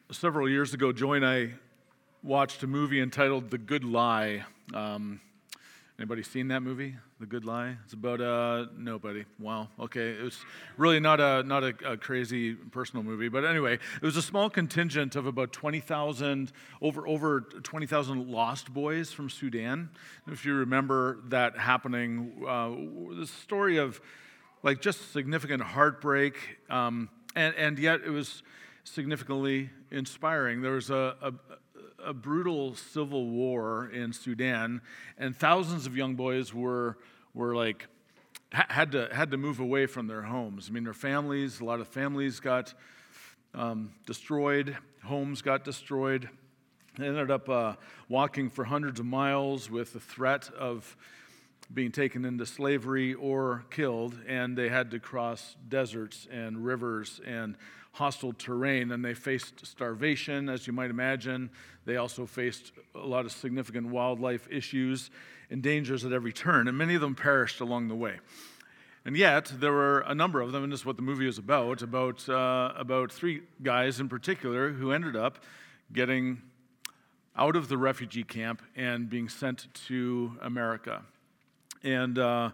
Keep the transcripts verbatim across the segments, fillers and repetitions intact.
Several years ago, Joy and I watched a movie entitled The Good Lie. Um, anybody seen that movie, The Good Lie? It's about uh, nobody. Wow. Okay, it was really not a not a, a crazy personal movie, but anyway, it was a small contingent of about twenty thousand, over over twenty thousand lost boys from Sudan. If you remember that happening, uh, the story of like just significant heartbreak, um, and and yet it was significantly inspiring. There was a, a, a brutal civil war in Sudan, and thousands of young boys were were like ha- had to had to move away from their homes. I mean, their families, a lot of families got um, destroyed, homes got destroyed. They ended up uh, walking for hundreds of miles with the threat of being taken into slavery or killed, and they had to cross deserts and rivers and hostile terrain, and they faced starvation, as you might imagine. They also faced a lot of significant wildlife issues and dangers at every turn, and many of them perished along the way. And yet, there were a number of them, and this is what the movie is about, about, uh, about three guys in particular who ended up getting out of the refugee camp and being sent to America. And uh,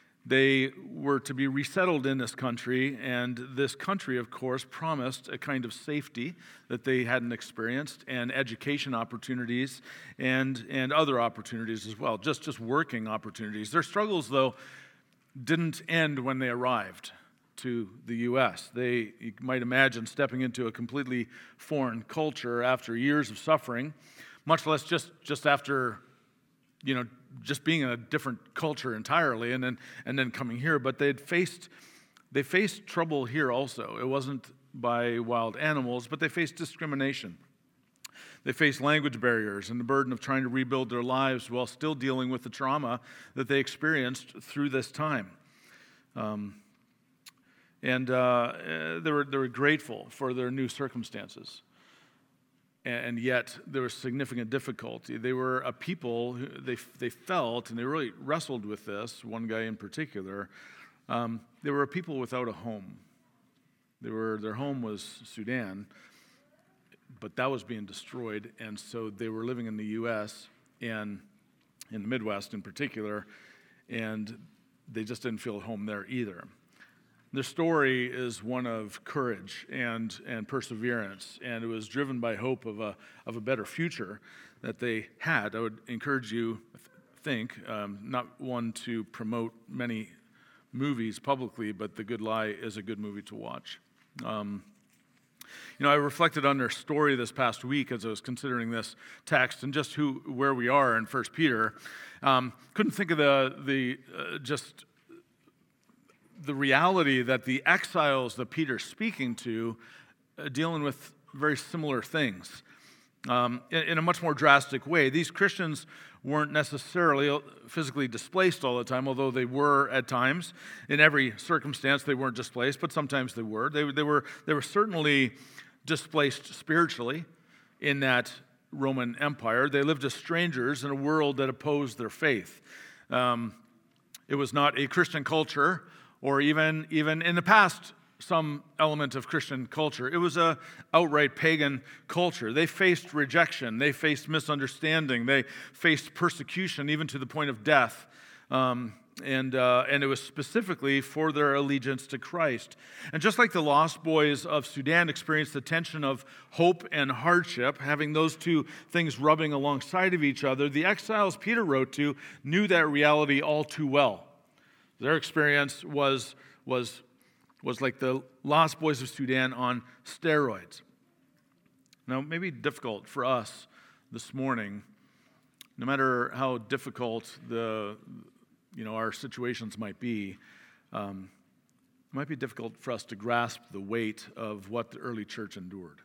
they were to be resettled in this country, and this country, of course, promised a kind of safety that they hadn't experienced, and education opportunities, and and other opportunities as well, just, just working opportunities. Their struggles, though, didn't end when they arrived to the U S. They, you might imagine, stepping into a completely foreign culture after years of suffering, much less just, just after, you know, just being in a different culture entirely, and then and then coming here. But they'd faced they faced trouble here also. It wasn't by wild animals, but they faced discrimination. They faced language barriers and the burden of trying to rebuild their lives while still dealing with the trauma that they experienced through this time. Um, and uh, they were they were grateful for their new circumstances. And yet there was significant difficulty. They were a people who they they felt, and they really wrestled with this, one guy in particular. Um, they were a people without a home. They were Their home was Sudan, but that was being destroyed, and so they were living in the U S and in the Midwest in particular, and they just didn't feel at home there either. Their story is one of courage and, and perseverance, and it was driven by hope of a of a better future that they had. I would encourage you, think, um, not one to promote many movies publicly, but The Good Lie is a good movie to watch. Um, you know, I reflected on their story this past week as I was considering this text and just who where we are in First Peter. Um, couldn't think of the the uh, just. the reality that the exiles that Peter's speaking to uh, dealing with very similar things um, in, in a much more drastic way. These Christians weren't necessarily physically displaced all the time, although they were at times. In every circumstance, they weren't displaced, but sometimes they were. They, they were they were certainly displaced spiritually in that Roman Empire. They lived as strangers in a world that opposed their faith. Um, it was not a Christian culture, or even, even in the past, some element of Christian culture. It was a outright pagan culture. They faced rejection. They faced misunderstanding. They faced persecution, even to the point of death. Um, and, uh, and it was specifically for their allegiance to Christ. And just like the lost boys of Sudan experienced the tension of hope and hardship, having those two things rubbing alongside of each other, the exiles Peter wrote to knew that reality all too well. Their experience was, was, was like the lost boys of Sudan on steroids. Now, it may be difficult for us this morning, no matter how difficult the, you know, our situations might be, um, it might be difficult for us to grasp the weight of what the early church endured.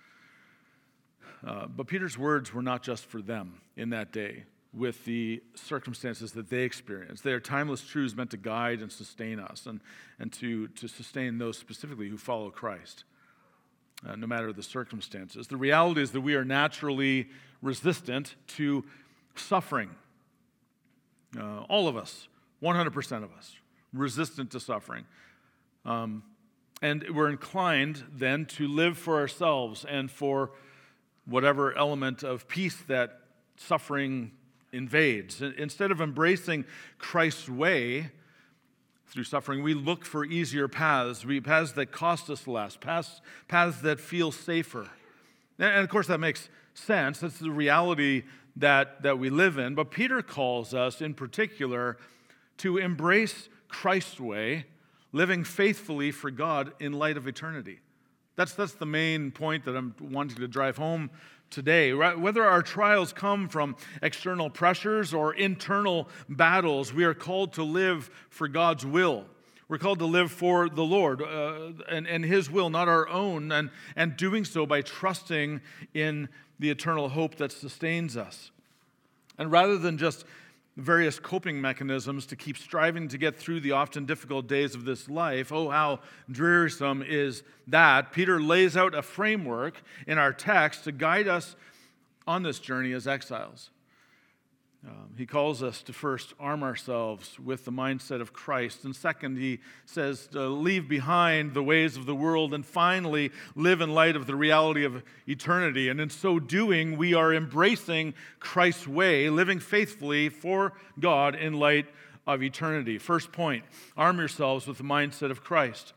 Uh, but Peter's words were not just for them in that day, with the circumstances that they experienced. They are timeless truths meant to guide and sustain us, and, and to, to sustain those specifically who follow Christ, uh, no matter the circumstances. The reality is that we are naturally resistant to suffering. Uh, all of us, one hundred percent of us, resistant to suffering. Um, And we're inclined then to live for ourselves and for whatever element of peace that suffering invades. Instead of embracing Christ's way through suffering, we look for easier paths, paths that cost us less, paths, paths that feel safer. And of course, that makes sense. That's the reality that, that we live in. But Peter calls us in particular to embrace Christ's way, living faithfully for God in light of eternity. That's, that's the main point that I'm wanting to drive home today. Whether our trials come from external pressures or internal battles, we are called to live for God's will. We're called to live for the Lord uh, and, and His will, not our own, and, and doing so by trusting in the eternal hope that sustains us. And rather than just various coping mechanisms to keep striving to get through the often difficult days of this life, oh, how drearisome is that, Peter lays out a framework in our text to guide us on this journey as exiles. Um, he calls us to first arm ourselves with the mindset of Christ. And second, he says to leave behind the ways of the world and finally live in light of the reality of eternity. And in so doing, we are embracing Christ's way, living faithfully for God in light of eternity. First point, arm yourselves with the mindset of Christ.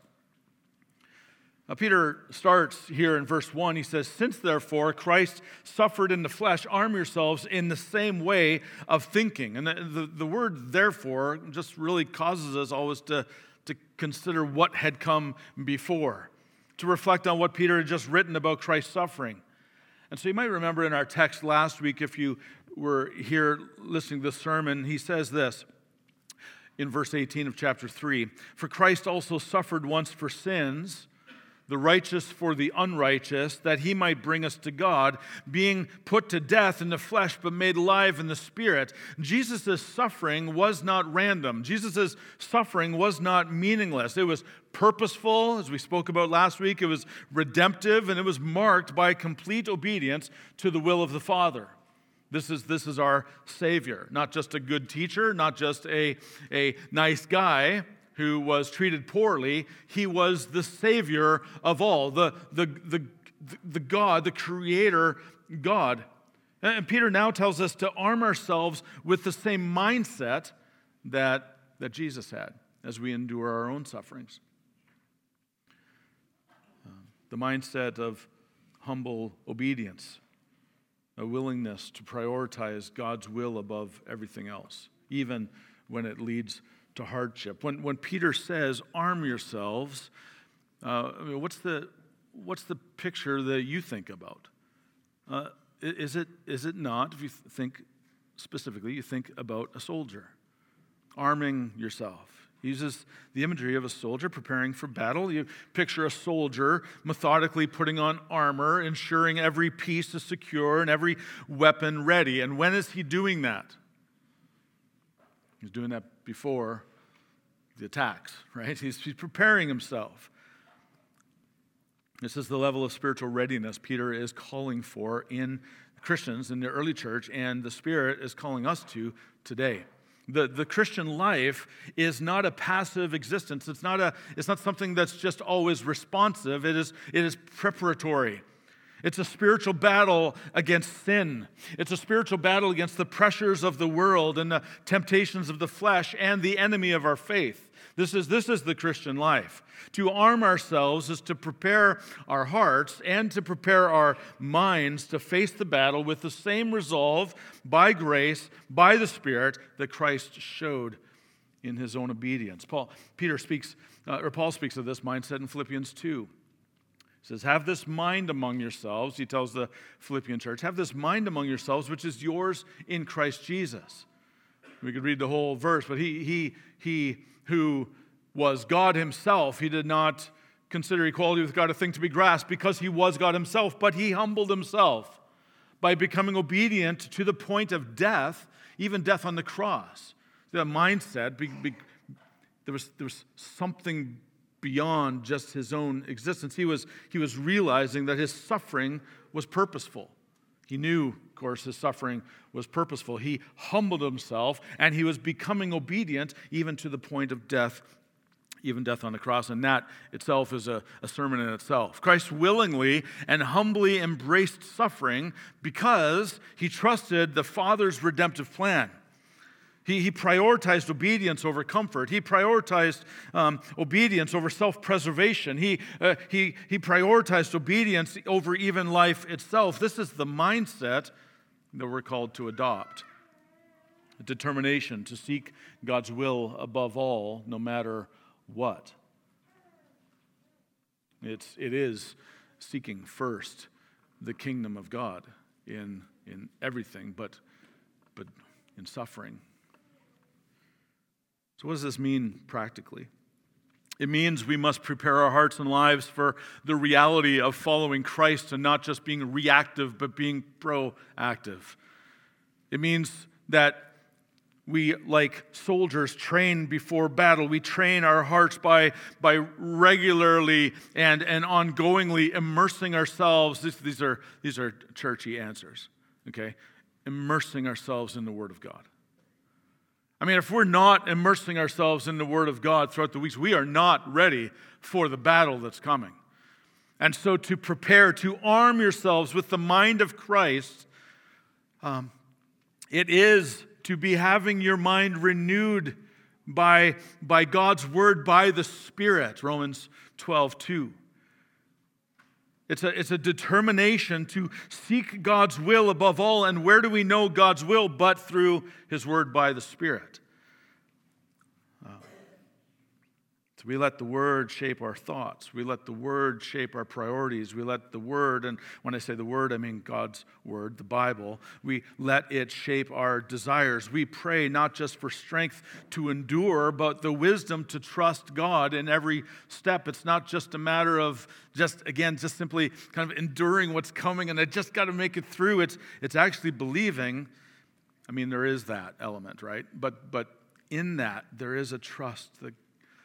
Now, Peter starts here in verse one. He says, "Since therefore Christ suffered in the flesh, arm yourselves in the same way of thinking." And the, the, the word therefore just really causes us always to, to consider what had come before, to reflect on what Peter had just written about Christ's suffering. And so you might remember in our text last week, if you were here listening to the sermon, he says this in verse eighteen of chapter three, "For Christ also suffered once for sins, the righteous for the unrighteous, that he might bring us to God, being put to death in the flesh, but made alive in the spirit." Jesus' suffering was not random. Jesus' suffering was not meaningless. It was purposeful, as we spoke about last week. It was redemptive, and it was marked by complete obedience to the will of the Father. This is, this is our Savior, not just a good teacher, not just a, a nice guy who was treated poorly. He was the Savior of all, the, the, the, the God, the Creator God. And Peter now tells us to arm ourselves with the same mindset that, that Jesus had as we endure our own sufferings. The mindset of humble obedience, a willingness to prioritize God's will above everything else, even when it leads to hardship. When when Peter says, "Arm yourselves," uh, I mean, what's the what's the picture that you think about? Uh, is it is it not? If you think specifically, you think about a soldier arming yourself. He uses the imagery of a soldier preparing for battle. You picture a soldier methodically putting on armor, ensuring every piece is secure and every weapon ready. And when is he doing that? He's doing that before the attacks, right? He's, he's preparing himself. This is the level of spiritual readiness Peter is calling for in Christians in the early church, and the Spirit is calling us to today. The, the Christian life is not a passive existence. It's not a, it's not something that's just always responsive. It is, it is preparatory. It's a spiritual battle against sin. It's a spiritual battle against the pressures of the world and the temptations of the flesh and the enemy of our faith. This is, this is the Christian life. To arm ourselves is to prepare our hearts and to prepare our minds to face the battle with the same resolve, by grace, by the Spirit, that Christ showed in his own obedience. Paul, Peter speaks, uh, or Paul speaks of this mindset in Philippians two. He says, "Have this mind among yourselves," he tells the Philippian church, "have this mind among yourselves, which is yours in Christ Jesus." We could read the whole verse, but he, he, he who was God himself, he did not consider equality with God a thing to be grasped because he was God himself, but he humbled himself by becoming obedient to the point of death, even death on the cross. The mindset, be, be, there was, there was something beyond just his own existence. He was, he was realizing that his suffering was purposeful. He knew, of course, his suffering was purposeful. He humbled himself, and he was becoming obedient even to the point of death, even death on the cross, and that itself is a, a sermon in itself. Christ willingly and humbly embraced suffering because he trusted the Father's redemptive plan. He, he prioritized obedience over comfort. He prioritized um, obedience over self-preservation. He, uh, he, he prioritized obedience over even life itself. This is the mindset that we're called to adopt. A determination to seek God's will above all, no matter what. It's, it is seeking first the kingdom of God in, in everything, but, but in suffering. So what does this mean practically? It means we must prepare our hearts and lives for the reality of following Christ and not just being reactive, but being proactive. It means that we, like soldiers, train before battle. We train our hearts by, by regularly and, and ongoingly immersing ourselves. These, these are, these are churchy answers, okay? Immersing ourselves in the Word of God. I mean, if we're not immersing ourselves in the Word of God throughout the weeks, we are not ready for the battle that's coming. And so to prepare, to arm yourselves with the mind of Christ, um, it is to be having your mind renewed by, by God's Word, by the Spirit, Romans twelve two. It's a, it's a determination to seek God's will above all. And where do we know God's will but through His Word by the Spirit? Uh, so we let the Word shape our thoughts. We let the Word shape our priorities. We let the Word, and when I say the Word, I mean God's Word, the Bible. We let it shape our desires. We pray not just for strength to endure, but the wisdom to trust God in every step. It's not just a matter of just, again, just simply kind of enduring what's coming, and I just got to make it through. It's, it's actually believing. I mean, there is that element, right? But, but in that, there is a trust that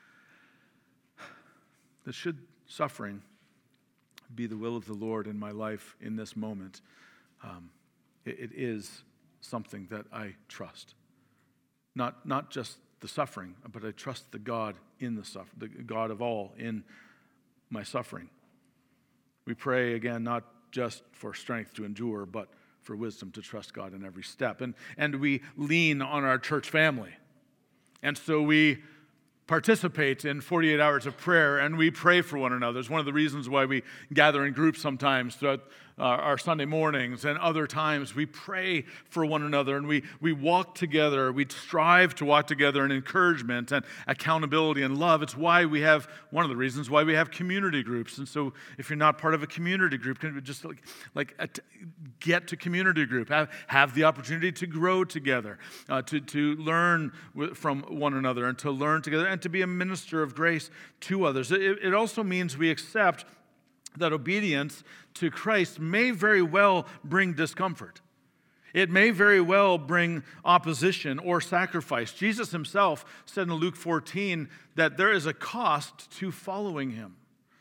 that should suffering be the will of the Lord in my life in this moment, um, it, it is something that I trust. Not, not just the suffering, but I trust the God in the suffering, the God of all in my suffering. We pray, again, not just for strength to endure, but for wisdom to trust God in every step. And, and we lean on our church family. And so we participate in forty-eight hours of prayer, and we pray for one another. It's one of the reasons why we gather in groups sometimes throughout uh, our Sunday mornings, and other times we pray for one another, and we, we walk together. We strive to walk together in encouragement and accountability and love. It's why we have, one of the reasons why we have community groups. And so if you're not part of a community group, can we just like, like uh, get to community group, have, have the opportunity to grow together, uh, to, to learn w- from one another, and to learn together, and to be a minister of grace to others. It, it also means we accept that obedience to Christ may very well bring discomfort. It may very well bring opposition or sacrifice. Jesus himself said in Luke fourteen that there is a cost to following him.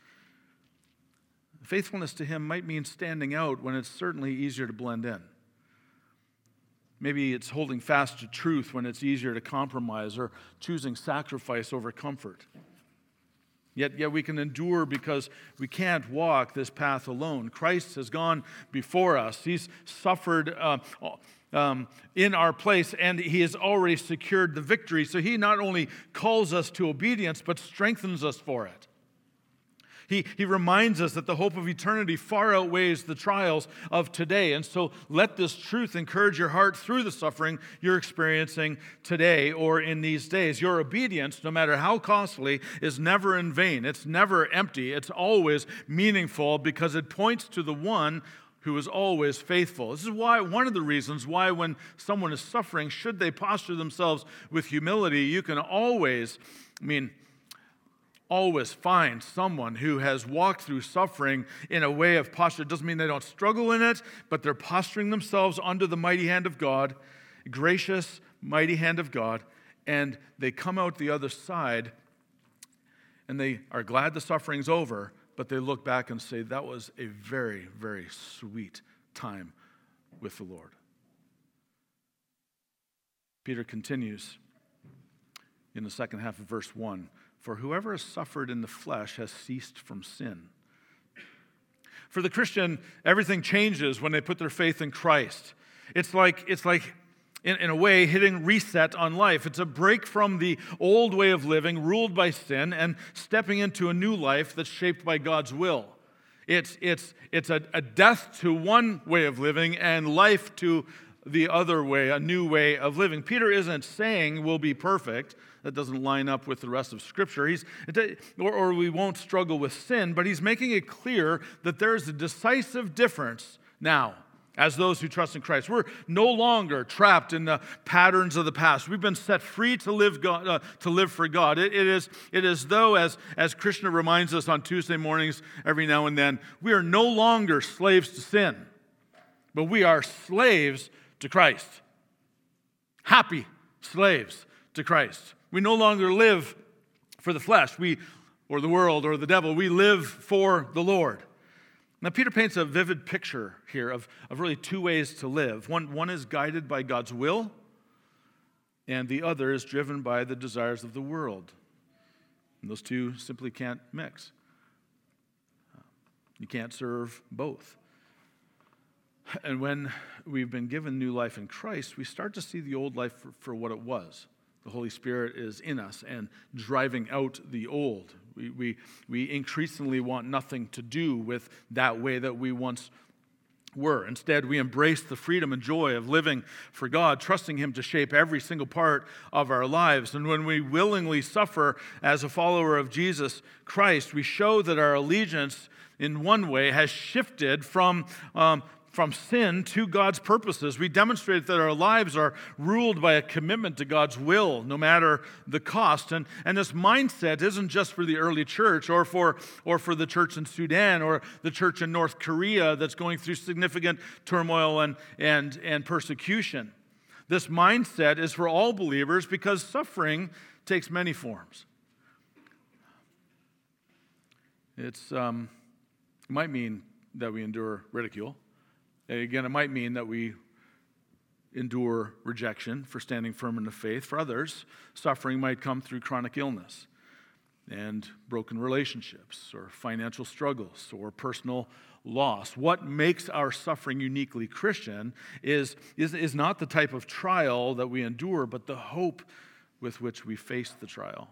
Faithfulness to him might mean standing out when it's certainly easier to blend in. Maybe it's holding fast to truth when it's easier to compromise, or choosing sacrifice over comfort. Yet, yet we can endure because we can't walk this path alone. Christ has gone before us. He's suffered uh, um, in our place, and he has already secured the victory. So he not only calls us to obedience, but strengthens us for it. He, he reminds us that the hope of eternity far outweighs the trials of today. And so let this truth encourage your heart through the suffering you're experiencing today or in these days. Your obedience, no matter how costly, is never in vain. It's never empty. It's always meaningful because it points to the one who is always faithful. This is why, one of the reasons why when someone is suffering, should they posture themselves with humility, you can always, I mean, always find someone who has walked through suffering in a way of posture. It doesn't mean they don't struggle in it, but they're posturing themselves under the mighty hand of God, gracious, mighty hand of God, and they come out the other side, and they are glad the suffering's over, but they look back and say, that was a very, very sweet time with the Lord. Peter continues in the second half of verse one. For whoever has suffered in the flesh has ceased from sin. For the Christian, everything changes when they put their faith in Christ. It's like, it's like in, in a way, hitting reset on life. It's a break from the old way of living, ruled by sin, and stepping into a new life that's shaped by God's will. It's, it's, it's a, a death to one way of living and life to the other way, a new way of living. Peter isn't saying we'll be perfect. That doesn't line up with the rest of Scripture. He's, or, or we won't struggle with sin, but he's making it clear that there's a decisive difference now as those who trust in Christ. We're no longer trapped in the patterns of the past. We've been set free to live God, uh, to live for God. It, it is it is though, as, as Krishna reminds us on Tuesday mornings every now and then, we are no longer slaves to sin, but we are slaves to Christ. Happy slaves to Christ. We no longer live for the flesh, we or the world or the devil. We live for the Lord. Now, Peter paints a vivid picture here of, of really two ways to live. One, one is guided by God's will, and the other is driven by the desires of the world. And those two simply can't mix. You can't serve both. And when we've been given new life in Christ, we start to see the old life for, for what it was. The Holy Spirit is in us and driving out the old. We, we, we increasingly want nothing to do with that way that we once were. Instead, we embrace the freedom and joy of living for God, trusting Him to shape every single part of our lives. And when we willingly suffer as a follower of Jesus Christ, we show that our allegiance in one way has shifted from um, From sin to God's purposes. We demonstrate that our lives are ruled by a commitment to God's will, no matter the cost. And, and this mindset isn't just for the early church or for, or for the church in Sudan or the church in North Korea that's going through significant turmoil and, and, and persecution. This mindset is for all believers because suffering takes many forms. It's, um, it might mean that we endure ridicule. Again, it might mean that we endure rejection for standing firm in the faith. For others, suffering might come through chronic illness and broken relationships or financial struggles or personal loss. What makes our suffering uniquely Christian is, is, is not the type of trial that we endure, but the hope with which we face the trial.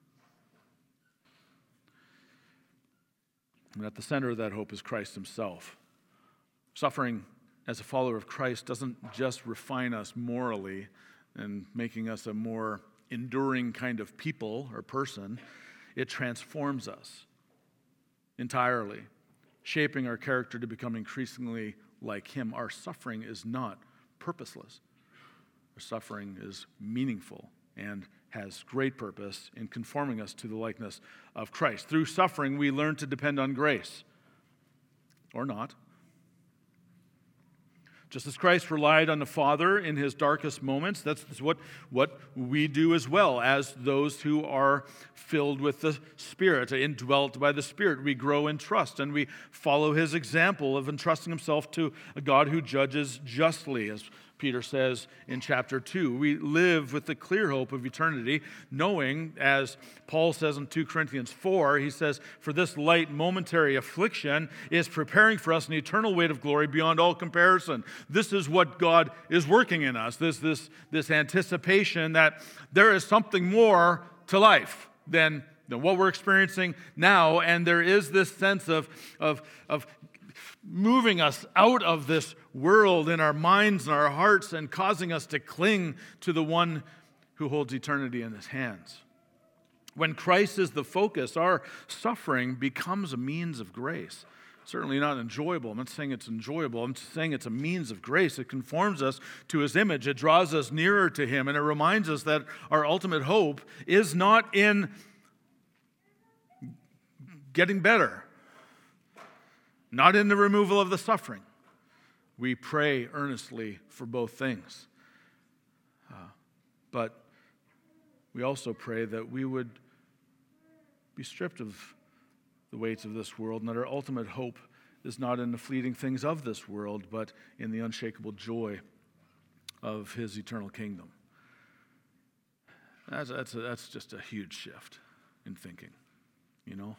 And at the center of that hope is Christ Himself. Suffering as a follower of Christ doesn't just refine us morally and making us a more enduring kind of people or person. It transforms us entirely, shaping our character to become increasingly like Him. Our suffering is not purposeless. Our suffering is meaningful and has great purpose in conforming us to the likeness of Christ. Through suffering, we learn to depend on grace, or not. Just as Christ relied on the Father in His darkest moments, that's what, what we do as well as those who are filled with the Spirit, indwelt by the Spirit. We grow in trust and we follow His example of entrusting Himself to a God who judges justly, as Peter says in chapter two. We live with the clear hope of eternity, knowing, as Paul says in two Corinthians four, he says, "For this light momentary affliction is preparing for us an eternal weight of glory beyond all comparison." This is what God is working in us, this, this, this anticipation that there is something more to life than, than what we're experiencing now, and there is this sense of, of, of moving us out of this world in our minds and our hearts and causing us to cling to the one who holds eternity in His hands. When Christ is the focus, our suffering becomes a means of grace. Certainly not enjoyable. I'm not saying it's enjoyable. I'm saying it's a means of grace. It conforms us to His image. It draws us nearer to Him, and it reminds us that our ultimate hope is not in getting better, not in the removal of the suffering. We pray earnestly for both things. Uh, but we also pray that we would be stripped of the weights of this world, and that our ultimate hope is not in the fleeting things of this world, but in the unshakable joy of His eternal kingdom. That's, that's, a, that's just a huge shift in thinking, you know?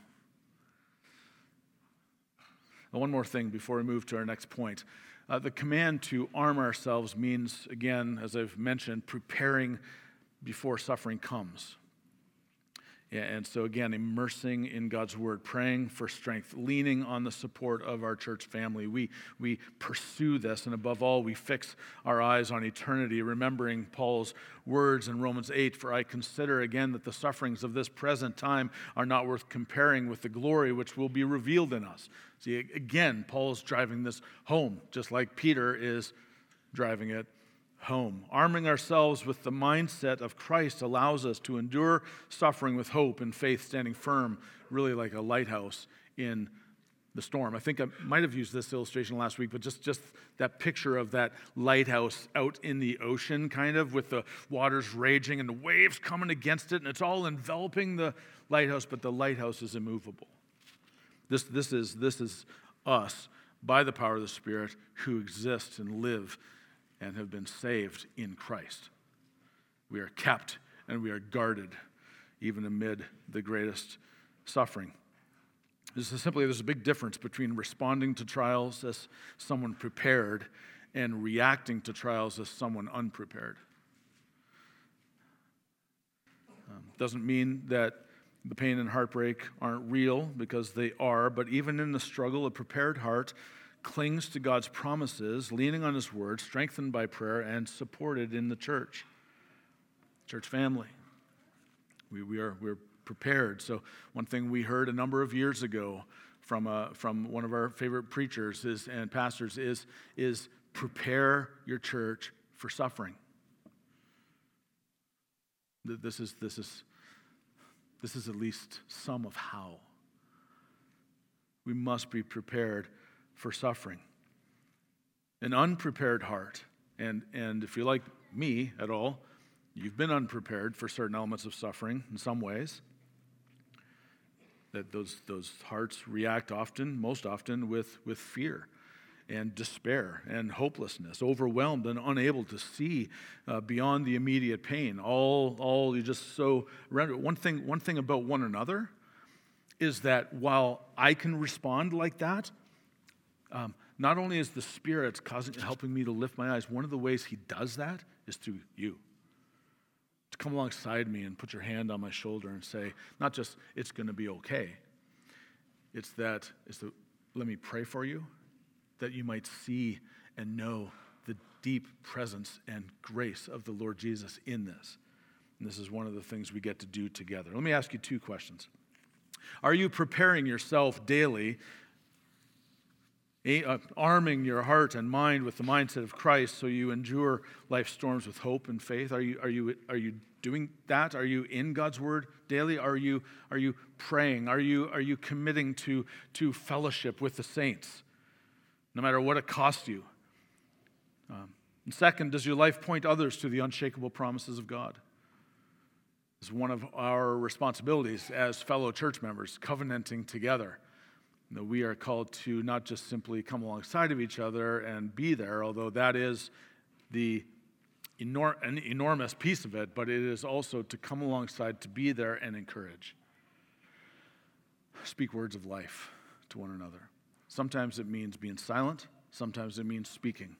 And one more thing before we move to our next point. Uh, the command to arm ourselves means, again, as I've mentioned, preparing before suffering comes. Yeah, and so again, immersing in God's word, praying for strength, leaning on the support of our church family. We, we pursue this, and above all, we fix our eyes on eternity, remembering Paul's words in Romans eight, for I consider again that the sufferings of this present time are not worth comparing with the glory which will be revealed in us. See, again, Paul's driving this home, just like Peter is driving it home. Arming ourselves with the mindset of Christ allows us to endure suffering with hope and faith, standing firm, really like a lighthouse in the storm. I think I might have used this illustration last week, but just, just that picture of that lighthouse out in the ocean, kind of, with the waters raging and the waves coming against it, and it's all enveloping the lighthouse, but the lighthouse is immovable. This, this is, this is us, by the power of the Spirit, who exist and live and have been saved in Christ. We are kept and we are guarded even amid the greatest suffering. This is simply, there's a big difference between responding to trials as someone prepared and reacting to trials as someone unprepared. Um, doesn't mean that the pain and heartbreak aren't real, because they are, but even in the struggle, a prepared heart clings to God's promises, leaning on His word, strengthened by prayer, and supported in the church. Church family. We, we are we're prepared. So one thing we heard a number of years ago from a, from one of our favorite preachers is and pastors is, is prepare your church for suffering. This is this is this is at least some of how. We must be prepared for suffering. An unprepared heart, and, and if you're like me at all, you've been unprepared for certain elements of suffering in some ways. That those those hearts react often, most often, with, with fear and despair and hopelessness, overwhelmed and unable to see uh, beyond the immediate pain. All all you just so one thing one thing about one another is that while I can respond like that, Um, not only is the Spirit causing, helping me to lift my eyes, one of the ways He does that is through you. To come alongside me and put your hand on my shoulder and say, not just, it's going to be okay. It's that, it's the, let me pray for you, that you might see and know the deep presence and grace of the Lord Jesus in this. And this is one of the things we get to do together. Let me ask you two questions. Are you preparing yourself daily, Uh, arming your heart and mind with the mindset of Christ so you endure life's storms with hope and faith? Are you are you are you doing that? Are you in God's word daily? Are you are you praying? Are you are you committing to to fellowship with the saints, no matter what it costs you? Um, and second, does your life point others to the unshakable promises of God? It's one of our responsibilities as fellow church members, covenanting together. No, we are called to not just simply come alongside of each other and be there, although that is the enor- an enormous piece of it, but it is also to come alongside, to be there and encourage. Speak words of life to one another. Sometimes it means being silent. Sometimes it means speaking.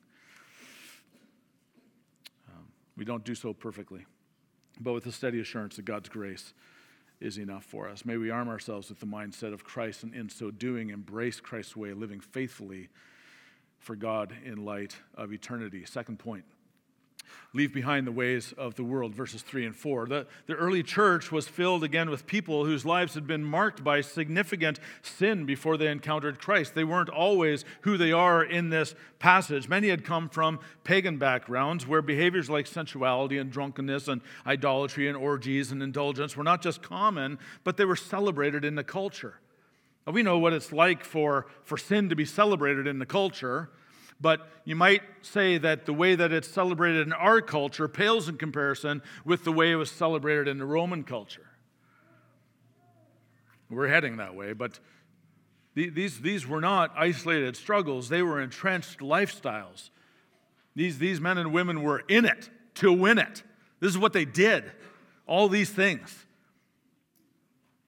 Um, we don't do so perfectly, but with the steady assurance that God's grace is enough for us. May we arm ourselves with the mindset of Christ, and in so doing, embrace Christ's way, living faithfully for God in light of eternity. Second point, leave behind the ways of the world, verses three and four. The, the early church was filled again with people whose lives had been marked by significant sin before they encountered Christ. They weren't always who they are in this passage. Many had come from pagan backgrounds where behaviors like sensuality and drunkenness and idolatry and orgies and indulgence were not just common, but they were celebrated in the culture. Now, we know what it's like for, for sin to be celebrated in the culture. But you might say that the way that it's celebrated in our culture pales in comparison with the way it was celebrated in the Roman culture. We're heading that way, but these, these were not isolated struggles. They were entrenched lifestyles. These, these men and women were in it to win it. This is what they did, all these things.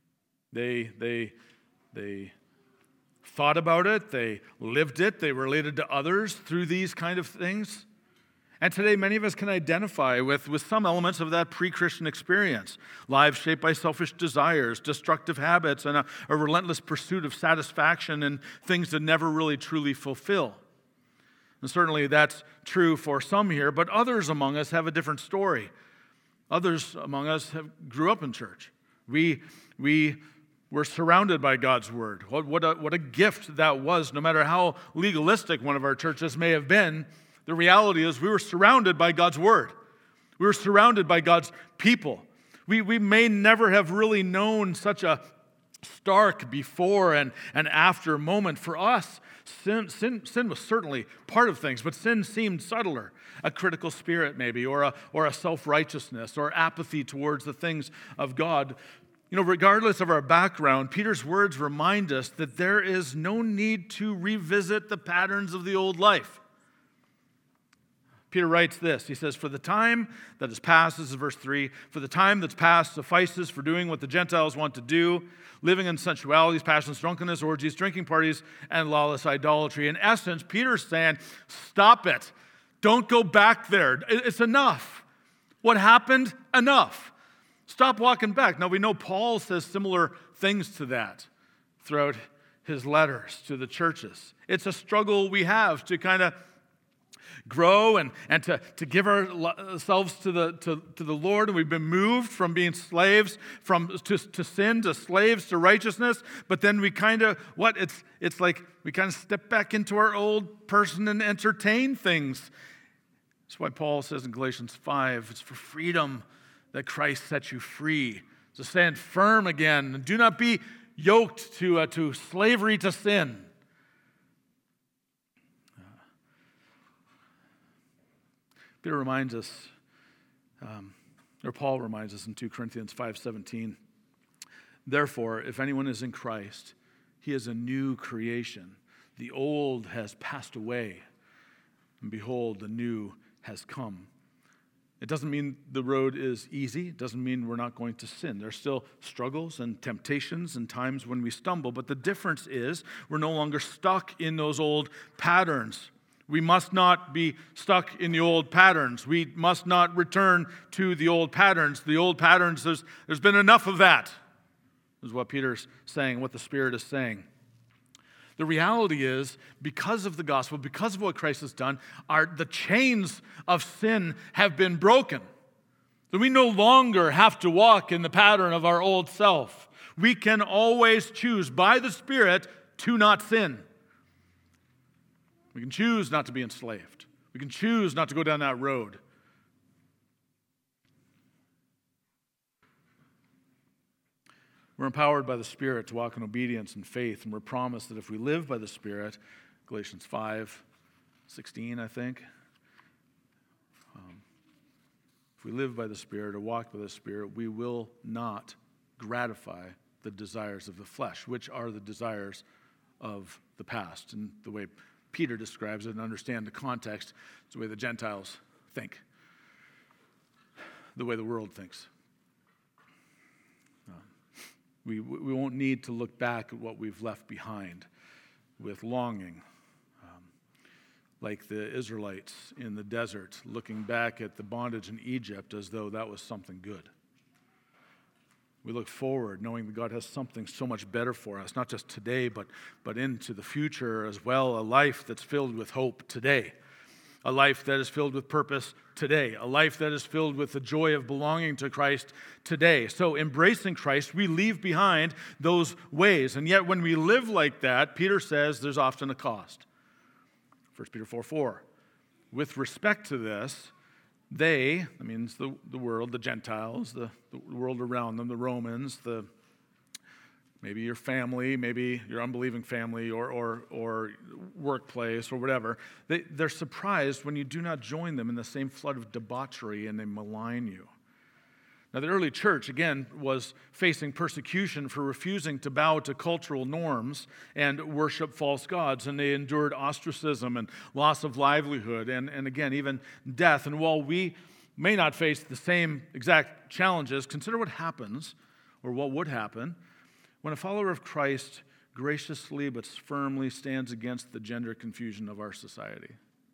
They, they, they thought about it, they lived it, they related to others through these kind of things. And today, many of us can identify with, with some elements of that pre-Christian experience. Lives shaped by selfish desires, destructive habits, and a, a relentless pursuit of satisfaction in things that never really truly fulfill. And certainly that's true for some here, but others among us have a different story. Others among us have grew up in church. We, we were surrounded by God's word. What, what, a, what a gift that was, no matter how legalistic one of our churches may have been. The reality is we were surrounded by God's word. We were surrounded by God's people. We, we may never have really known such a stark before and, and after moment. For us, sin, sin, sin was certainly part of things, but sin seemed subtler. A critical spirit maybe, or a, or a self-righteousness, or apathy towards the things of God. You know, regardless of our background, Peter's words remind us that there is no need to revisit the patterns of the old life. Peter writes this, he says, for the time that has passed, this is verse three, for the time that's passed suffices for doing what the Gentiles want to do, living in sensualities, passions, drunkenness, orgies, drinking parties, and lawless idolatry. In essence, Peter's saying, stop it. Don't go back there. It's enough. What happened? Enough. Stop walking back. Now, we know Paul says similar things to that throughout his letters to the churches. It's a struggle we have to kind of grow and, and to, to give ourselves to the to, to the Lord. And we've been moved from being slaves from to, to sin to slaves to righteousness. But then we kind of, what? It's it's like we kind of step back into our old person and entertain things. That's why Paul says in Galatians five, it's for freedom that Christ set you free. To stand firm again. And do not be yoked to, uh, to slavery to sin. Peter reminds us, um, or Paul reminds us in two Corinthians five seventeen, therefore, if anyone is in Christ, he is a new creation. The old has passed away, and behold, the new has come. It doesn't mean the road is easy. It doesn't mean we're not going to sin. There's still struggles and temptations and times when we stumble, but the difference is we're no longer stuck in those old patterns. We must not be stuck in the old patterns. We must not return to the old patterns. The old patterns, there's, there's been enough of that, is what Peter's saying, what the Spirit is saying. The reality is, because of the gospel, because of what Christ has done, our, the chains of sin have been broken. So we no longer have to walk in the pattern of our old self. We can always choose by the Spirit to not sin. We can choose not to be enslaved. We can choose not to go down that road. We're empowered by the Spirit to walk in obedience and faith, and we're promised that if we live by the Spirit, Galatians five sixteen, I think, um, if we live by the Spirit or walk by the Spirit, we will not gratify the desires of the flesh, which are the desires of the past. And the way Peter describes it and understand the context, it's the way the Gentiles think, the way the world thinks. Uh, we, we won't need to look back at what we've left behind with longing, um, like the Israelites in the desert, looking back at the bondage in Egypt as though that was something good. We look forward knowing that God has something so much better for us, not just today, but, but into the future as well, a life that's filled with hope today, a life that is filled with purpose today, a life that is filled with the joy of belonging to Christ today. So embracing Christ, we leave behind those ways. And yet when we live like that, Peter says there's often a cost. First Peter four four. With respect to this, they, that means the, the world, the Gentiles, the, the world around them, the Romans, the maybe your family, maybe your unbelieving family or or, or workplace or whatever, they, they're surprised when you do not join them in the same flood of debauchery and they malign you. Now, the early church, again, was facing persecution for refusing to bow to cultural norms and worship false gods, and they endured ostracism and loss of livelihood and, and again, even death. And while we may not face the same exact challenges, consider what happens, or what would happen, When a follower of Christ graciously but firmly stands against the gender confusion of our society.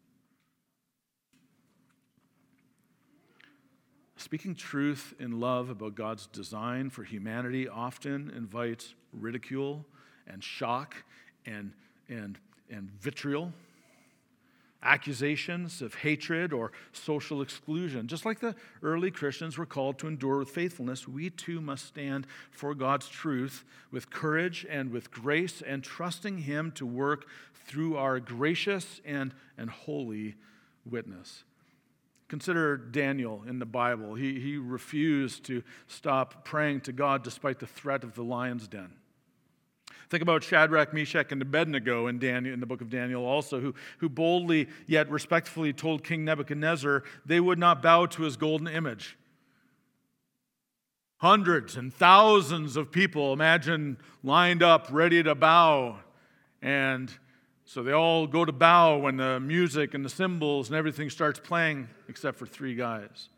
Speaking truth in love about God's design for humanity often invites ridicule and shock and, and, and vitriol, accusations of hatred or social exclusion. Just like the early Christians were called to endure with faithfulness, we too must stand for God's truth with courage and with grace and trusting Him to work through our gracious and, and holy witness. Consider Daniel in the Bible. He, he refused to stop praying to God despite the threat of the lion's den. Think about Shadrach, Meshach, and Abednego in, Daniel, in the book of Daniel also, who, who boldly yet respectfully told King Nebuchadnezzar they would not bow to his golden image. Hundreds and thousands of people, imagine, lined up, ready to bow. And so they all go to bow when the music and the cymbals and everything starts playing, except for three guys.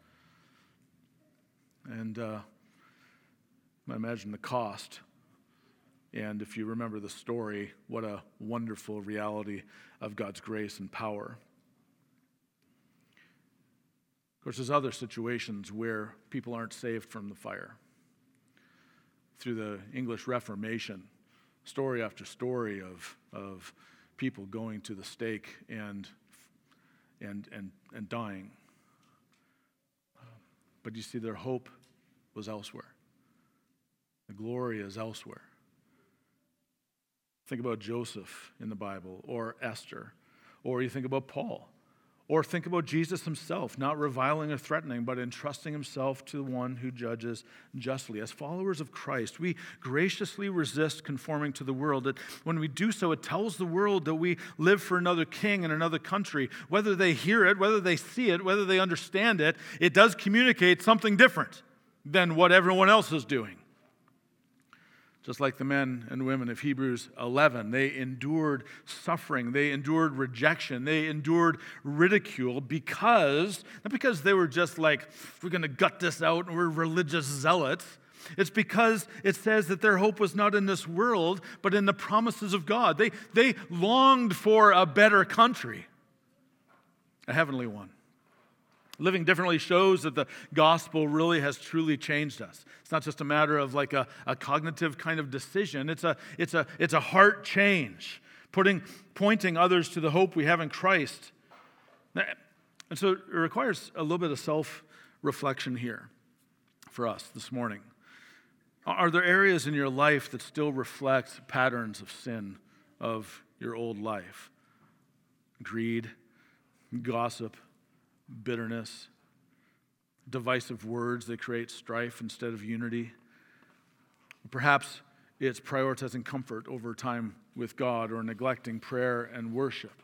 And uh, I imagine the cost. And if you remember the story, what a wonderful reality of God's grace and power. Of course, there's other situations where people aren't saved from the fire. Through the English Reformation, story after story of, of people going to the stake and, and, and, and dying. But you see, their hope was elsewhere. The glory is elsewhere. Think about Joseph in the Bible, or Esther, or you think about Paul, or think about Jesus himself, not reviling or threatening, but entrusting himself to the one who judges justly. As followers of Christ, we graciously resist conforming to the world. It, when we do so, it tells the world that we live for another king in another country. Whether they hear it, whether they see it, whether they understand it, it does communicate something different than what everyone else is doing. Just like the men and women of Hebrews eleven, they endured suffering, they endured rejection, they endured ridicule because, not because they were just like, we're going to gut this out and we're religious zealots. It's because it says that their hope was not in this world, but in the promises of God. They, they longed for a better country, a heavenly one. Living differently shows that the gospel really has truly changed us. It's not just a matter of like a, a cognitive kind of decision. It's a, it's a, it's a heart change, putting, pointing others to the hope we have in Christ. And so it requires a little bit of self-reflection here for us this morning. Are there areas in your life that still reflect patterns of sin of your old life? Greed, gossip, bitterness, divisive words that create strife instead of unity. Perhaps it's prioritizing comfort over time with God or neglecting prayer and worship.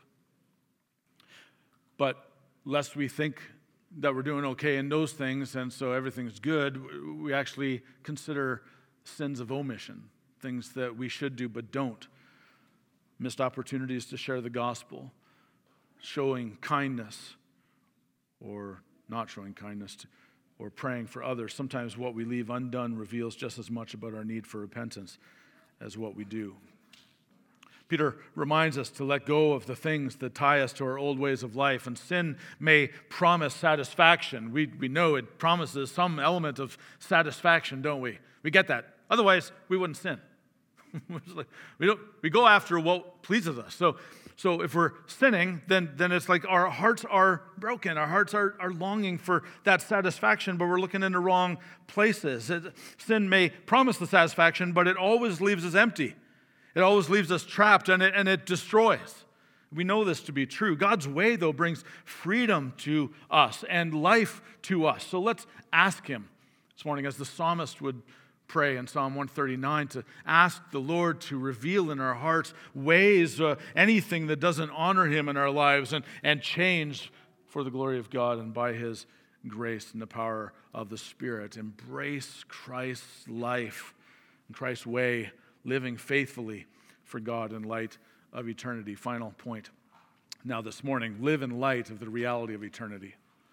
But lest we think that we're doing okay in those things and so everything's good, we actually consider sins of omission, things that we should do but don't. Missed opportunities to share the gospel, showing kindness, or not showing kindness, to, or praying for others. Sometimes what we leave undone reveals just as much about our need for repentance as what we do. Peter reminds us to let go of the things that tie us to our old ways of life, and sin may promise satisfaction. We, we know it promises some element of satisfaction, don't we? We get that. Otherwise, we wouldn't sin. we don't. We go after what pleases us. So, so if we're sinning, then, then it's like our hearts are broken. Our hearts are, are longing for that satisfaction, but we're looking in the wrong places. It, sin may promise the satisfaction, but it always leaves us empty. It always leaves us trapped, and it, and it destroys. We know this to be true. God's way, though, brings freedom to us and life to us. So let's ask Him this morning, as the psalmist would pray in Psalm one thirty-nine, to ask the Lord to reveal in our hearts ways, uh, anything that doesn't honor Him in our lives, and, and change for the glory of God and by His grace and the power of the Spirit. Embrace Christ's life and Christ's way, living faithfully for God in light of eternity. Final point. Now this morning, live in light of the reality of eternity.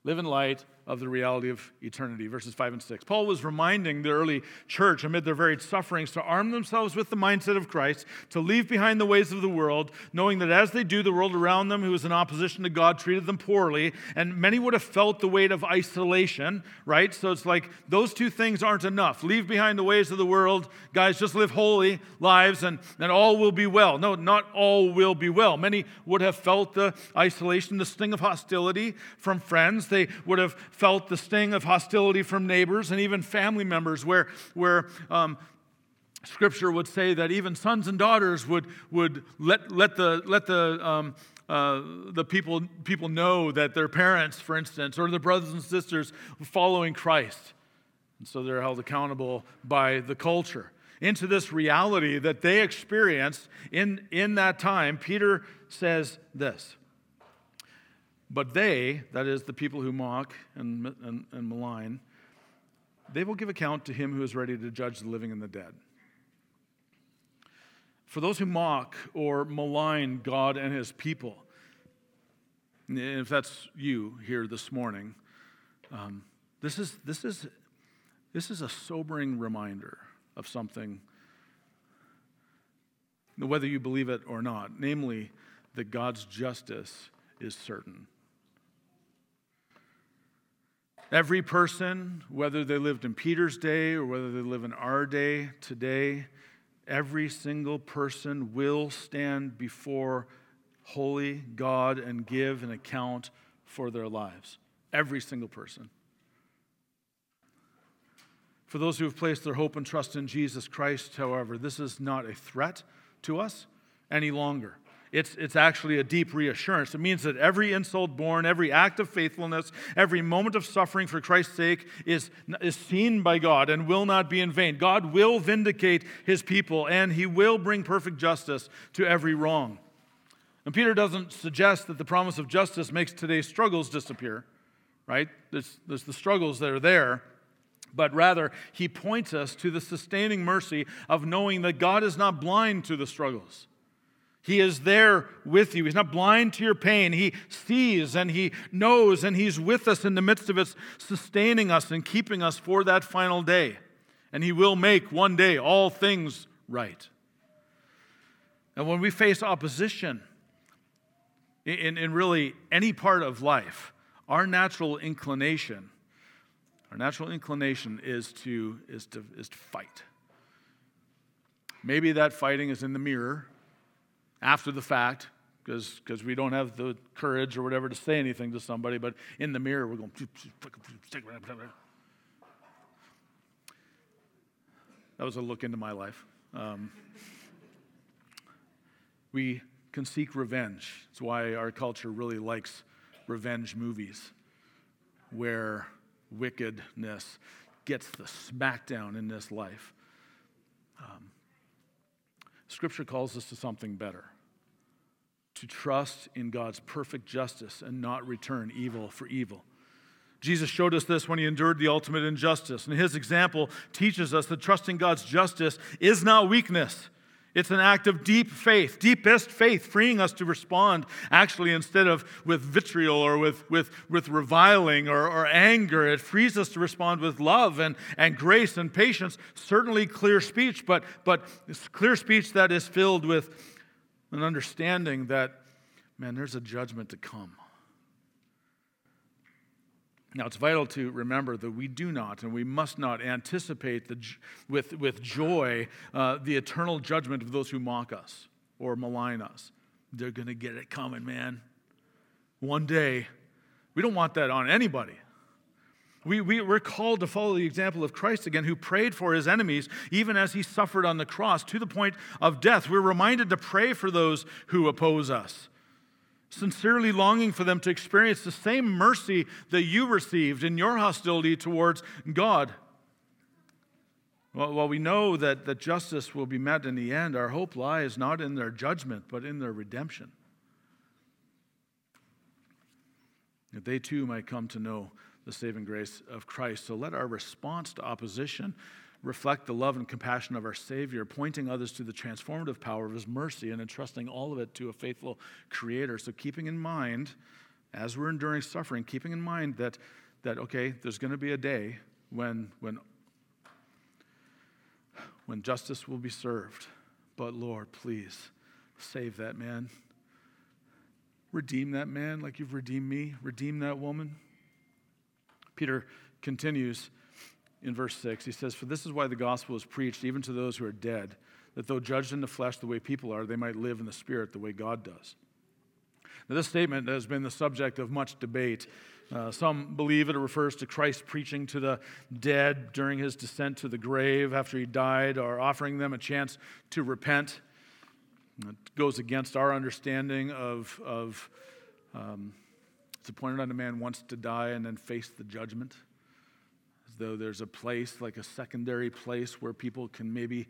Live in light of the reality of eternity, verses five and six. Paul was reminding the early church amid their varied sufferings to arm themselves with the mindset of Christ, to leave behind the ways of the world, knowing that as they do, the world around them, who was in opposition to God, treated them poorly, and many would have felt the weight of isolation, right? So it's like those two things aren't enough. Leave behind the ways of the world, guys, just live holy lives, and, and all will be well. No, not all will be well. Many would have felt the isolation, the sting of hostility from friends. They would have felt the sting of hostility from neighbors and even family members, where, where um, Scripture would say that even sons and daughters would, would let, let the, let the, um, uh, the people, people know that their parents, for instance, or their brothers and sisters were following Christ. And so they're held accountable by the culture. Into this reality that they experienced in, in that time, Peter says this. But they, that is the people who mock and, and, and malign, they will give account to him who is ready to judge the living and the dead. For those who mock or malign God and his people, and if that's you here this morning, um, this is this is this is a sobering reminder of something, whether you believe it or not, namely that God's justice is certain. Every person, whether they lived in Peter's day or whether they live in our day today, every single person will stand before holy God and give an account for their lives. Every single person. For those who have placed their hope and trust in Jesus Christ, however, this is not a threat to us any longer. It's, it's actually a deep reassurance. It means that every insult borne, every act of faithfulness, every moment of suffering for Christ's sake is, is seen by God and will not be in vain. God will vindicate his people, and he will bring perfect justice to every wrong. And Peter doesn't suggest that the promise of justice makes today's struggles disappear, right? There's, there's the struggles that are there. But rather, he points us to the sustaining mercy of knowing that God is not blind to the struggles. He is there with you. He's not blind to your pain. He sees and he knows, and he's with us in the midst of it, sustaining us and keeping us for that final day. And he will make one day all things right. And when we face opposition in, in really any part of life, our natural inclination, our natural inclination is to, is to, is to fight. Maybe that fighting is in the mirror, after the fact, because because we don't have the courage or whatever to say anything to somebody, but in the mirror we're going. That was a look into my life. Um, we can seek revenge. That's why our culture really likes revenge movies, where wickedness gets the smackdown in this life. Um, Scripture calls us to something better. To trust in God's perfect justice and not return evil for evil. Jesus showed us this when he endured the ultimate injustice. And his example teaches us that trusting God's justice is not weakness. It's an act of deep faith, deepest faith, freeing us to respond actually instead of with vitriol or with, with, with reviling or, or anger. It frees us to respond with love and, and grace and patience. Certainly clear speech, but, but it's clear speech that is filled with an understanding that, man, there's a judgment to come. Now, it's vital to remember that we do not and we must not anticipate the, with, with joy uh, the eternal judgment of those who mock us or malign us. They're going to get it coming, man. One day. We don't want that on anybody. We, we, we're called to follow the example of Christ again, who prayed for his enemies even as he suffered on the cross to the point of death. We're reminded to pray for those who oppose us, sincerely longing for them to experience the same mercy that you received in your hostility towards God. Well, while we know that, that justice will be met in the end, our hope lies not in their judgment, but in their redemption. That they too might come to know the saving grace of Christ. So let our response to opposition reflect the love and compassion of our Savior, pointing others to the transformative power of his mercy and entrusting all of it to a faithful Creator. So keeping in mind, as we're enduring suffering, keeping in mind that, that okay, there's going to be a day when, when, when justice will be served. But Lord, please save that man. Redeem that man like you've redeemed me. Redeem that woman. Peter continues in verse six. He says, "For this is why the gospel is preached even to those who are dead, that though judged in the flesh the way people are, they might live in the spirit the way God does." Now, this statement has been the subject of much debate. Uh, some believe it refers to Christ preaching to the dead during his descent to the grave after he died, or offering them a chance to repent. It goes against our understanding of, of um, it's appointed unto man once to die and then face the judgment. As though there's a place, like a secondary place, where people can maybe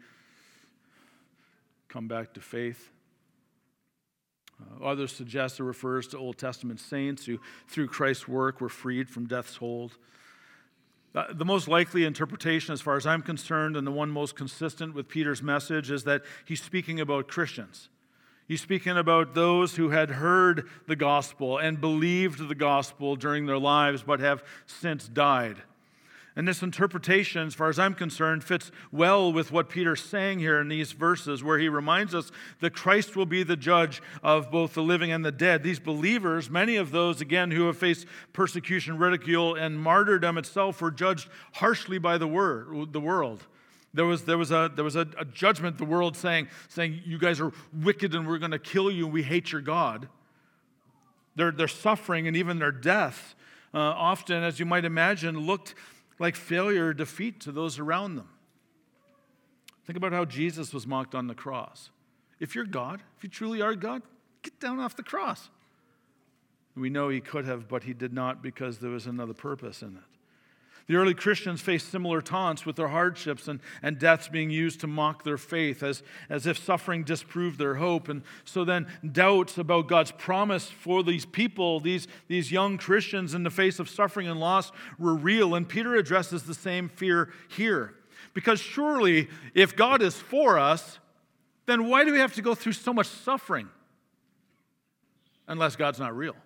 come back to faith. Uh, others suggest it refers to Old Testament saints who, through Christ's work, were freed from death's hold. Uh, the most likely interpretation, as far as I'm concerned, and the one most consistent with Peter's message, is that he's speaking about Christians. He's speaking about those who had heard the gospel and believed the gospel during their lives, but have since died. And this interpretation, as far as I'm concerned, fits well with what Peter's saying here in these verses, where he reminds us that Christ will be the judge of both the living and the dead. These believers, many of those, again, who have faced persecution, ridicule, and martyrdom itself, were judged harshly by the word, the world. There was, there was, a, there was a, a judgment, the world saying, saying, you guys are wicked and we're going to kill you and we hate your God. Their, their suffering and even their death uh, often, as you might imagine, looked like failure or defeat to those around them. Think about how Jesus was mocked on the cross. If you're God, if you truly are God, get down off the cross. We know he could have, but he did not, because there was another purpose in it. The early Christians faced similar taunts with their hardships and, and deaths being used to mock their faith, as, as if suffering disproved their hope. And so then doubts about God's promise for these people, these, these young Christians in the face of suffering and loss, were real. And Peter addresses the same fear here. Because surely, if God is for us, then why do we have to go through so much suffering? Unless God's not real.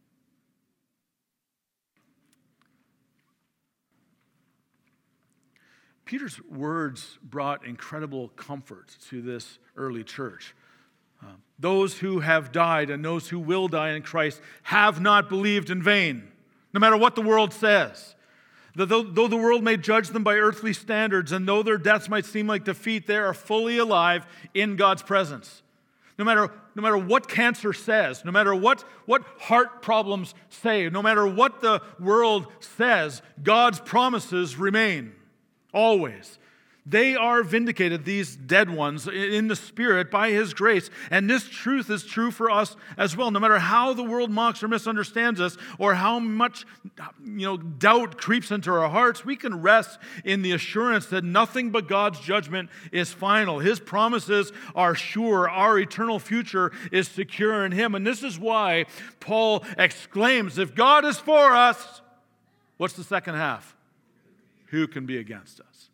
Peter's words brought incredible comfort to this early church. Uh, those who have died and those who will die in Christ have not believed in vain, no matter what the world says. Though, though the world may judge them by earthly standards, and though their deaths might seem like defeat, they are fully alive in God's presence. No matter, no matter what cancer says, no matter what, what heart problems say, no matter what the world says, God's promises remain. Always. They are vindicated, these dead ones, in the Spirit by His grace. And this truth is true for us as well. No matter how the world mocks or misunderstands us, or how much you know, doubt creeps into our hearts, we can rest in the assurance that nothing but God's judgment is final. His promises are sure. Our eternal future is secure in Him. And this is why Paul exclaims, if God is for us, what's the second half? Who can be against us?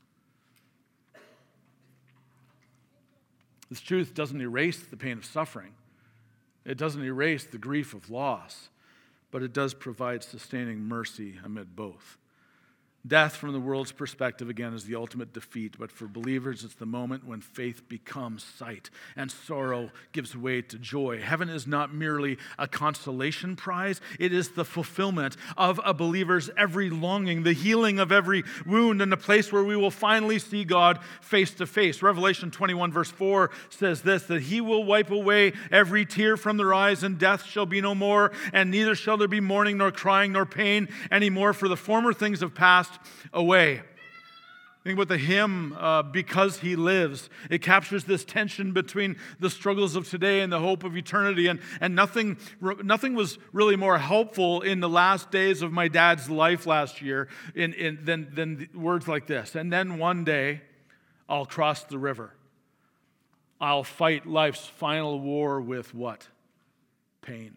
This truth doesn't erase the pain of suffering. It doesn't erase the grief of loss, but it does provide sustaining mercy amid both. Death, from the world's perspective, again, is the ultimate defeat. But for believers, it's the moment when faith becomes sight and sorrow gives way to joy. Heaven is not merely a consolation prize. It is the fulfillment of a believer's every longing, the healing of every wound, and the place where we will finally see God face to face. Revelation twenty-one verse four says this, that He will wipe away every tear from their eyes, and death shall be no more, and neither shall there be mourning, nor crying, nor pain anymore, for the former things have passed away. Think about the hymn, uh, Because He Lives. It captures this tension between the struggles of today and the hope of eternity. And, and nothing, nothing was really more helpful in the last days of my dad's life last year in, in, than, than words like this. And then one day, I'll cross the river. I'll fight life's final war with what? Pain.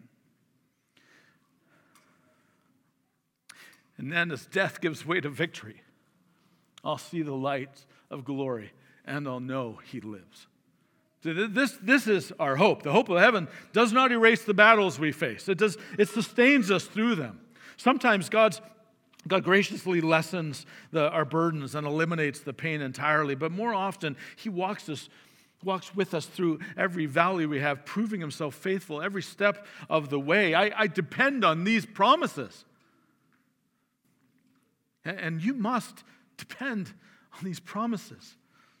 And then as death gives way to victory, I'll see the light of glory and I'll know He lives. So This, this is our hope. The hope of heaven does not erase the battles we face. It does. It sustains us through them. Sometimes God's, God graciously lessens the, our burdens and eliminates the pain entirely. But more often, He walks us, walks with us through every valley we have, proving Himself faithful every step of the way. I, I depend on these promises. And, and you must depend on these promises.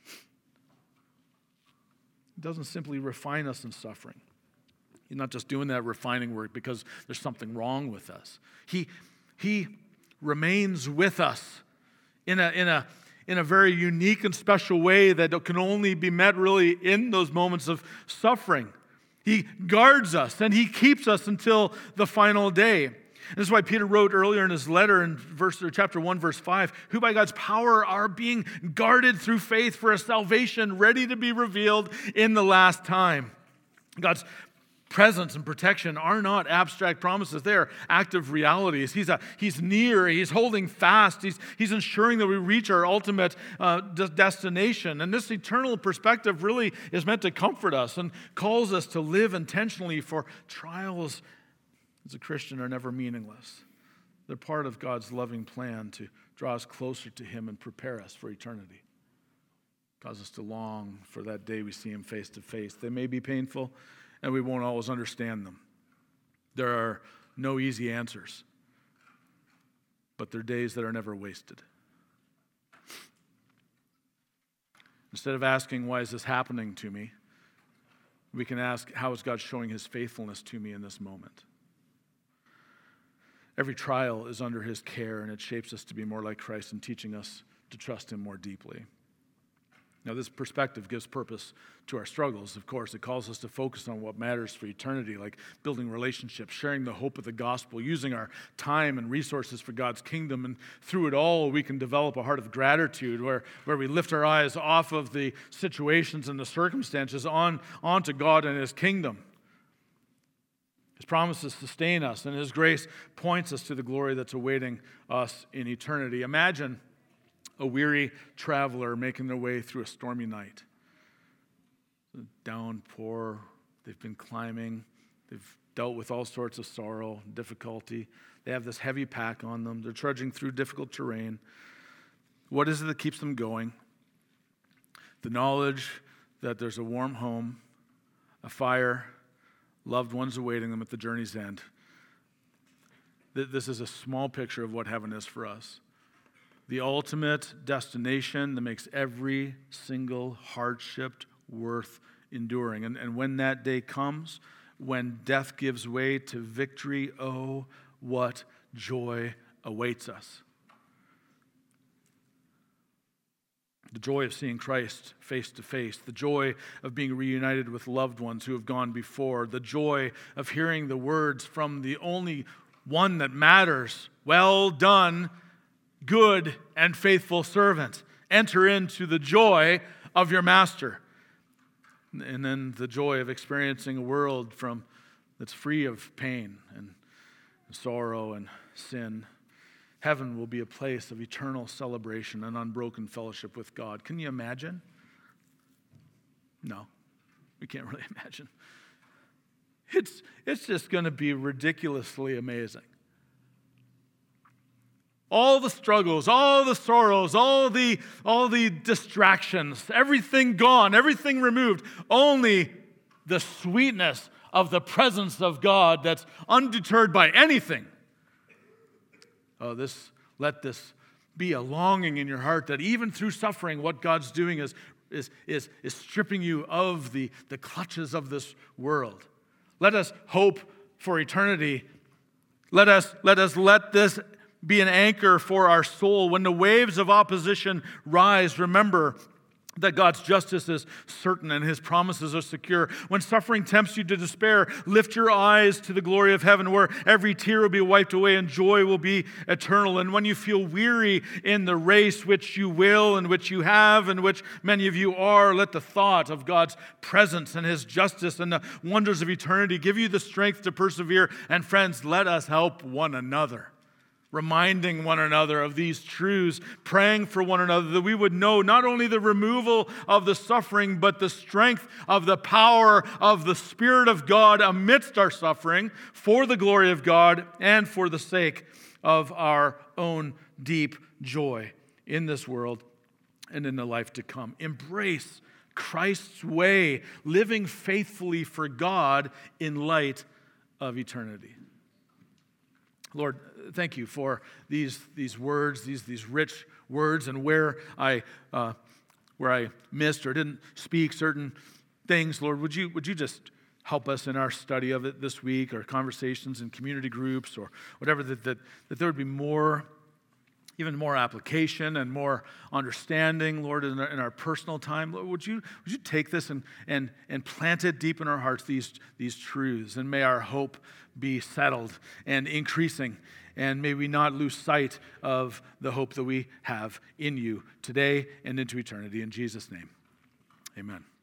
He doesn't simply refine us in suffering. He's not just doing that refining work because there's something wrong with us. He, he remains with us in a, in, a, in a very unique and special way that can only be met really in those moments of suffering. He guards us and He keeps us until the final day. This is why Peter wrote earlier in his letter in verse, or chapter one, verse five, who by God's power are being guarded through faith for a salvation ready to be revealed in the last time. God's presence and protection are not abstract promises. They are active realities. He's, a, he's near. He's holding fast. He's, he's ensuring that we reach our ultimate uh, de- destination. And this eternal perspective really is meant to comfort us and calls us to live intentionally, for trials as a Christian are never meaningless. They're part of God's loving plan to draw us closer to Him and prepare us for eternity. Cause us to long for that day we see Him face to face. They may be painful, and we won't always understand them. There are no easy answers, but they're days that are never wasted. Instead of asking, why is this happening to me? We can ask, how is God showing His faithfulness to me in this moment? Every trial is under His care, and it shapes us to be more like Christ and teaching us to trust Him more deeply. Now, this perspective gives purpose to our struggles. Of course, it calls us to focus on what matters for eternity, like building relationships, sharing the hope of the gospel, using our time and resources for God's kingdom. And through it all, we can develop a heart of gratitude where, where we lift our eyes off of the situations and the circumstances on onto God and His kingdom. His promises sustain us, and His grace points us to the glory that's awaiting us in eternity. Imagine a weary traveler making their way through a stormy night. The downpour, they've been climbing, they've dealt with all sorts of sorrow, difficulty. They have this heavy pack on them. They're trudging through difficult terrain. What is it that keeps them going? The knowledge that there's a warm home, a fire, loved ones awaiting them at the journey's end. This is a small picture of what heaven is for us. The ultimate destination that makes every single hardship worth enduring. And, and when that day comes, when death gives way to victory, oh, what joy awaits us. The joy of seeing Christ face to face, the joy of being reunited with loved ones who have gone before, the joy of hearing the words from the only one that matters. Well done, good and faithful servant. Enter into the joy of your master. And then the joy of experiencing a world from that's free of pain and sorrow and sin. Heaven will be a place of eternal celebration and unbroken fellowship with God. Can you imagine? No, we can't really imagine. It's, it's just going to be ridiculously amazing. All the struggles, all the sorrows, all the, all the distractions, everything gone, everything removed. Only the sweetness of the presence of God that's undeterred by anything. Oh, this, let this be a longing in your heart that even through suffering, what God's doing is, is, is, is stripping you of the, the clutches of this world. Let us hope for eternity. Let us, let us let this be an anchor for our soul. When the waves of opposition rise, remember that God's justice is certain and His promises are secure. When suffering tempts you to despair, lift your eyes to the glory of heaven, where every tear will be wiped away and joy will be eternal. And when you feel weary in the race, which you will and which you have and which many of you are, let the thought of God's presence and His justice and the wonders of eternity give you the strength to persevere. And friends, let us help one another. reminding one another of these truths, praying for one another, that we would know not only the removal of the suffering, but the strength of the power of the Spirit of God amidst our suffering, for the glory of God and for the sake of our own deep joy in this world and in the life to come. Embrace Christ's way, living faithfully for God in light of eternity. Lord, thank you for these, these words, these, these rich words, and where I uh, where I missed or didn't speak certain things, Lord, would you would you just help us in our study of it this week, or conversations in community groups, or whatever, that that, that there would be more, even more application and more understanding, Lord, in our, in our personal time. Lord, would you would you take this and and and plant it deep in our hearts, these these truths, and may our hope be settled and increasing, and may we not lose sight of the hope that we have in you today and into eternity. In Jesus' name, amen.